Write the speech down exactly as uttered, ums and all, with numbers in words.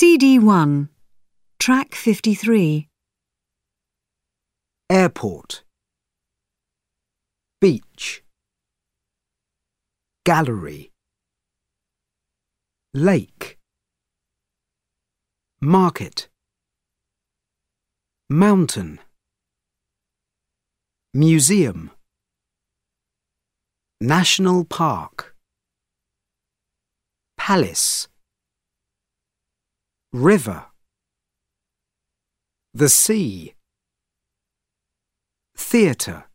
C D one, Track fifty-three. Airport, beach, gallery, lake, market, mountain, museum, national park, palace, river, the sea, theatre.